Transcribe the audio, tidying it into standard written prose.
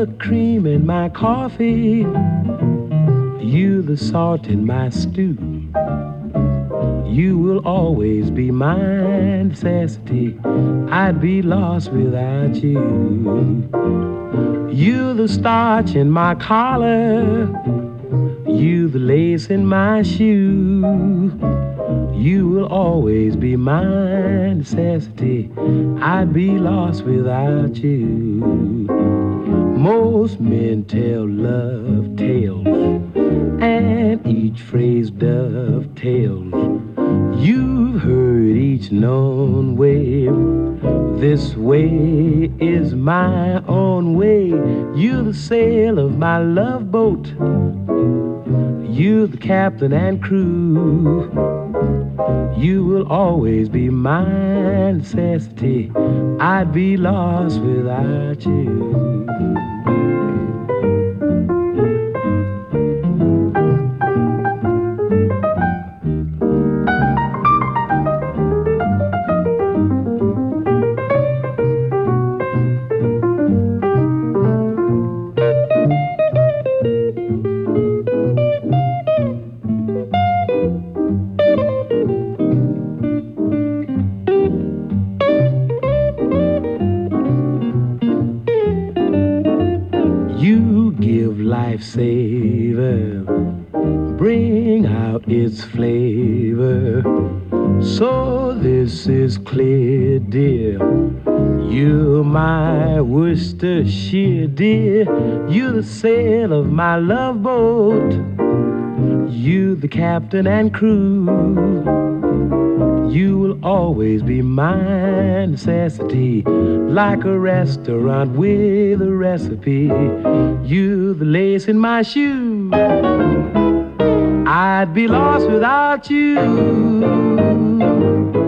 the cream in my coffee. You the salt in my stew. You will always be my necessity. I'd be lost without you. You the starch in my collar. You the lace in my shoe. You will always be my necessity. I'd be lost without you. Most men tell love tales, and each phrase dovetails. You've heard each known way. This way is my own way. You're the sail of my love boat. You're the captain and crew. You will always be my necessity. I'd be lost without you. You give life savor, bring out its flavor. So this is clear, dear. You're my Worcestershire, dear. You're the sail of my love boat. You the captain and crew. You will always be my necessity, like a restaurant with a recipe. You the lace in my shoe. I'd be lost without you.